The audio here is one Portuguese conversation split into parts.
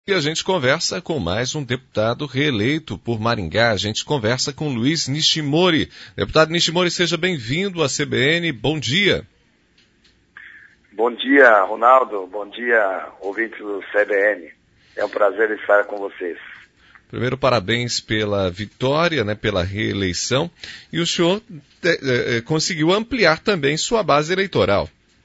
E a gente conversa com mais um deputado reeleito por Maringá. A gente conversa com Luiz Nishimori. Deputado Nishimori, seja bem-vindo à CBN. Bom dia. Bom dia, Ronaldo. Bom dia, ouvintes do CBN. É um prazer estar com vocês. Primeiro, parabéns pela vitória, pela reeleição. E o senhor conseguiu ampliar também sua base eleitoral.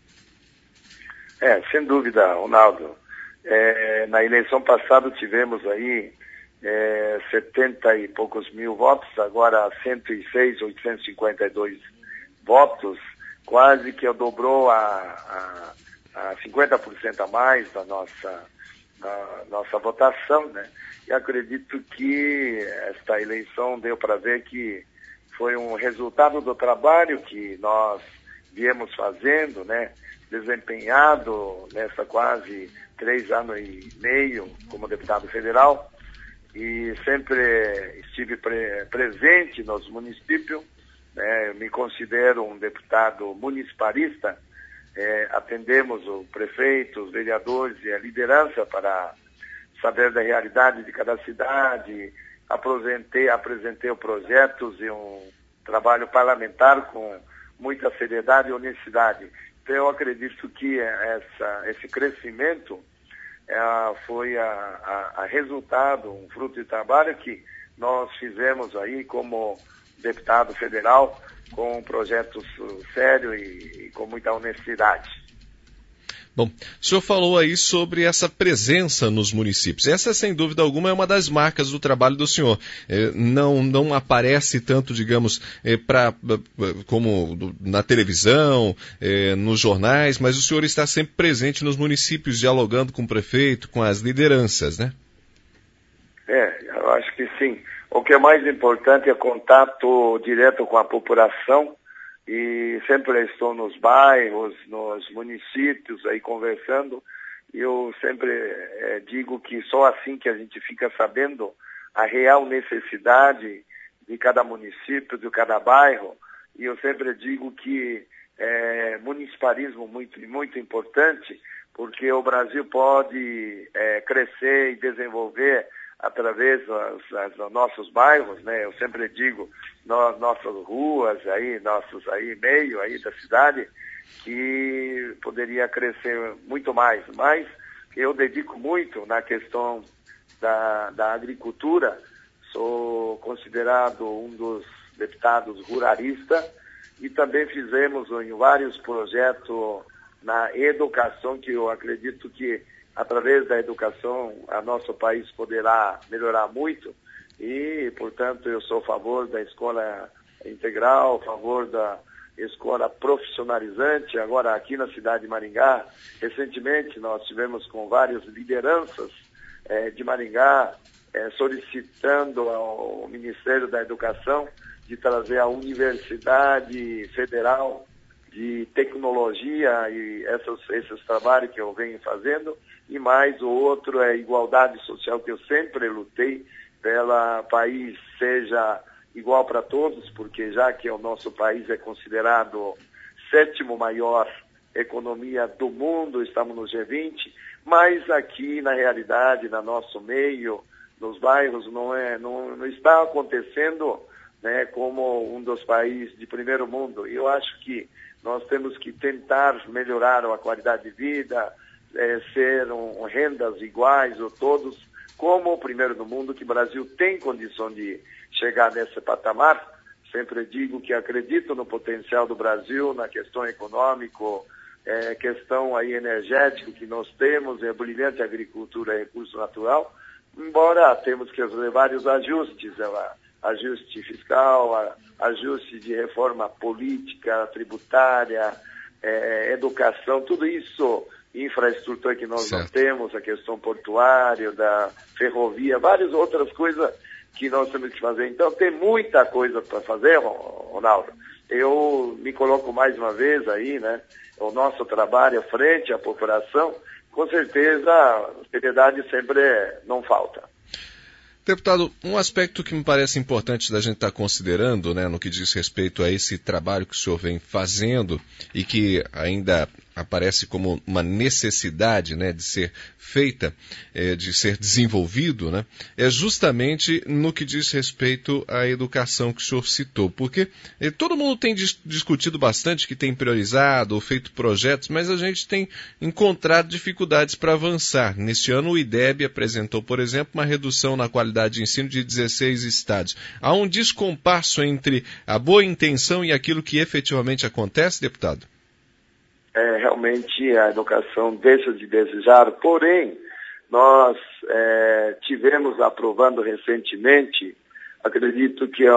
Sem dúvida, Ronaldo. Na eleição passada tivemos aí 70 e poucos mil votos, agora 106.852 votos, quase que dobrou a 50% a mais da nossa votação, né? E acredito que esta eleição deu para ver que foi um resultado do trabalho que nós viemos fazendo, né? Desempenhado nessa quase 3 anos e meio como deputado federal, e sempre estive presente nos municípios, né? Eu me considero um deputado municipalista. Atendemos o prefeito, os vereadores e a liderança para saber da realidade de cada cidade. Apresentei projetos e um trabalho parlamentar com muita seriedade e honestidade. Então, eu acredito que esse crescimento foi a resultado, um fruto de trabalho que nós fizemos aí como deputado federal, com projetos sérios e com muita honestidade. Bom, o senhor falou aí sobre essa presença nos municípios. Essa, sem dúvida alguma, é uma das marcas do trabalho do senhor. Não aparece tanto, digamos, como na televisão, nos jornais, mas o senhor está sempre presente nos municípios, dialogando com o prefeito, com as lideranças, né? Eu acho que sim. O que é mais importante é contato direto com a população. E sempre estou nos bairros, nos municípios aí conversando, e eu sempre digo que só assim que a gente fica sabendo a real necessidade de cada município, de cada bairro, e eu sempre digo que municipalismo muito, muito importante, porque o Brasil pode crescer e desenvolver através dos nossos bairros, né? Eu sempre digo, nossas ruas aí, nossos meio aí da cidade, que poderia crescer muito mais. Mas eu dedico muito na questão da agricultura, sou considerado um dos deputados ruralistas, e também fizemos em vários projetos na educação, que eu acredito que através da educação, o nosso país poderá melhorar muito, e, portanto, eu sou a favor da escola integral, a favor da escola profissionalizante. Agora, aqui na cidade de Maringá, recentemente, nós tivemos com várias lideranças de Maringá solicitando ao Ministério da Educação de trazer a Universidade Federal de Tecnologia e esses trabalhos que eu venho fazendo. E mais o outro é a igualdade social, que eu sempre lutei pelo país seja igual para todos, porque já que o nosso país é considerado 7º maior economia do mundo, estamos no G20, mas aqui na realidade, no nosso meio, nos bairros, não está acontecendo, né, como um dos países de primeiro mundo. E eu acho que nós temos que tentar melhorar a qualidade de vida, ser rendas iguais a todos, como o primeiro do mundo, que o Brasil tem condição de chegar nesse patamar. Sempre digo que acredito no potencial do Brasil, na questão econômica, questão aí energética que nós temos, brilhante agricultura e recurso natural, embora temos que fazer vários ajustes, ajuste fiscal, ajuste de reforma política, tributária, educação, tudo isso, infraestrutura que nós não temos, a questão portuária, da ferrovia, várias outras coisas que nós temos que fazer. Então, tem muita coisa para fazer, Ronaldo. Eu me coloco mais uma vez aí, né? O nosso trabalho frente à população, com certeza, a seriedade sempre não falta. Deputado, um aspecto que me parece importante da gente estar considerando, né, no que diz respeito a esse trabalho que o senhor vem fazendo e que ainda aparece como uma necessidade, né, de ser feita, de ser desenvolvido, né, é justamente no que diz respeito à educação que o senhor citou, porque todo mundo tem discutido bastante, que tem priorizado ou feito projetos, mas a gente tem encontrado dificuldades para avançar. Neste ano o IDEB apresentou, por exemplo, uma redução na qualidade de ensino de 16 estados. Há um descompasso entre a boa intenção e aquilo que efetivamente acontece, deputado? Realmente a educação deixa de desejar, porém, nós tivemos aprovando recentemente, acredito que é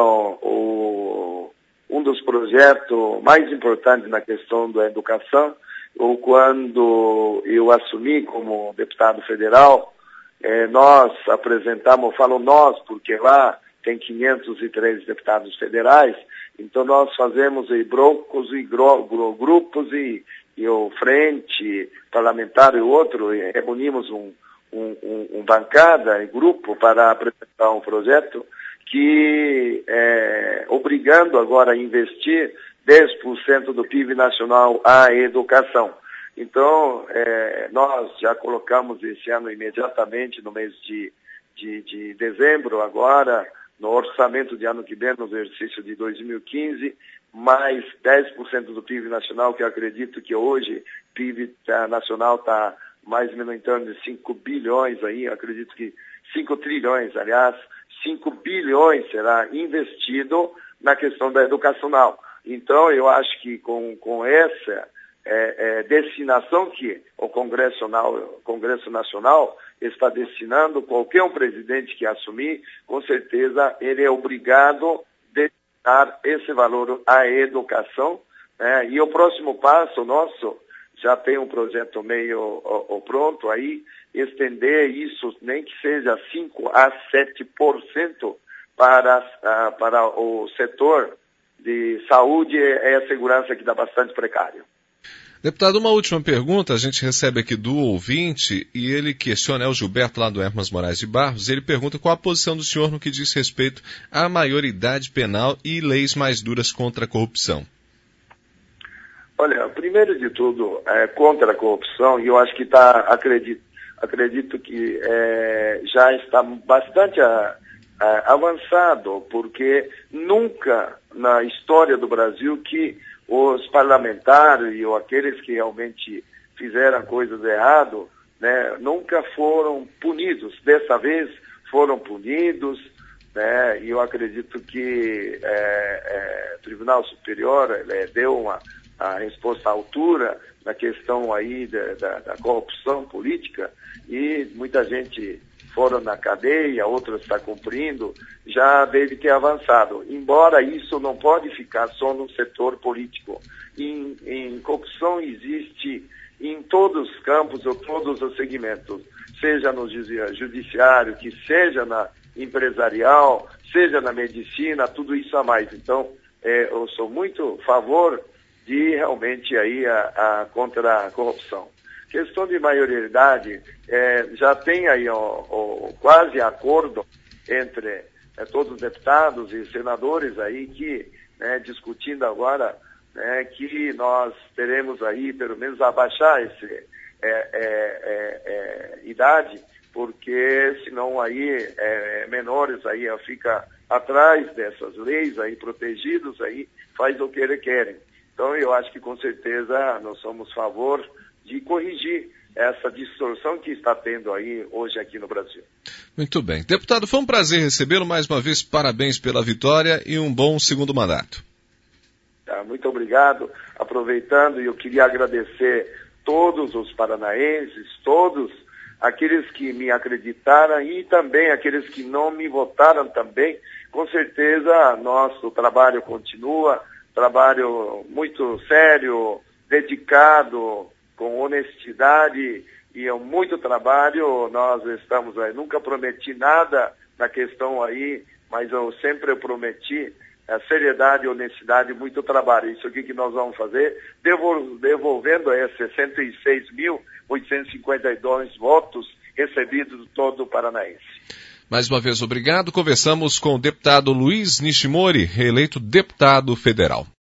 um dos projetos mais importantes na questão da educação, ou quando eu assumi como deputado federal, nós apresentamos, falo nós, porque lá tem 503 deputados federais, então nós fazemos blocos e grupos e o frente parlamentar e o outro, e reunimos um bancada e grupo para apresentar um projeto que obrigando agora a investir 10% do PIB nacional à educação. Então, nós já colocamos esse ano imediatamente, no mês de dezembro, agora, no orçamento de ano que vem, no exercício de 2015, mais 10% do PIB nacional, que eu acredito que hoje o PIB nacional está mais ou menos em torno de 5 bilhões aí, eu acredito que 5 trilhões, aliás, 5 bilhões será investido na questão da educacional. Então, eu acho que com essa destinação que o Congresso Nacional está destinando, qualquer um presidente que assumir, com certeza ele é obrigado a destinar esse valor à educação, né? E o próximo passo nosso, já tem um projeto meio pronto aí, estender isso, nem que seja 5% a 7% para o setor de saúde e a segurança, que está bastante precário. Deputado, uma última pergunta, a gente recebe aqui do ouvinte, e ele questiona, o Gilberto lá do Hermas Moraes de Barros, ele pergunta qual a posição do senhor no que diz respeito à maioridade penal e leis mais duras contra a corrupção. Olha, primeiro de tudo, contra a corrupção, e eu acho que acredito que já está bastante avançado, porque nunca na história do Brasil que os parlamentares ou aqueles que realmente fizeram coisas erradas, né, nunca foram punidos. Dessa vez foram punidos, né, e eu acredito que o Tribunal Superior deu a resposta à altura na questão aí da corrupção política, e muita gente foram na cadeia, outros está cumprindo, já deve ter avançado. Embora isso não pode ficar só no setor político. Em corrupção existe em todos os campos ou todos os segmentos, seja no judiciário, que seja na empresarial, seja na medicina, tudo isso a mais. Então, eu sou muito a favor de realmente aí contra a corrupção. Questão de maioridade, já tem aí quase acordo entre todos os deputados e senadores aí que, discutindo agora, que nós teremos aí, pelo menos, abaixar esse idade, porque senão aí menores aí fica atrás dessas leis aí, protegidos aí, faz o que eles querem. Então eu acho que com certeza nós somos a favor de corrigir essa distorção que está tendo aí hoje aqui no Brasil. Muito bem. Deputado, foi um prazer recebê-lo mais uma vez. Parabéns pela vitória e um bom segundo mandato. Muito obrigado. Aproveitando, eu queria agradecer todos os paranaenses, todos aqueles que me acreditaram e também aqueles que não me votaram também. Com certeza, nosso trabalho continua, trabalho muito sério, dedicado, com honestidade e muito trabalho. Nós estamos aí, nunca prometi nada na questão aí, mas eu sempre prometi seriedade, honestidade e muito trabalho. Isso aqui que nós vamos fazer, devolvendo 66.852 votos recebidos de todo o paranaense. Mais uma vez, obrigado. Conversamos com o deputado Luiz Nishimori, reeleito deputado federal.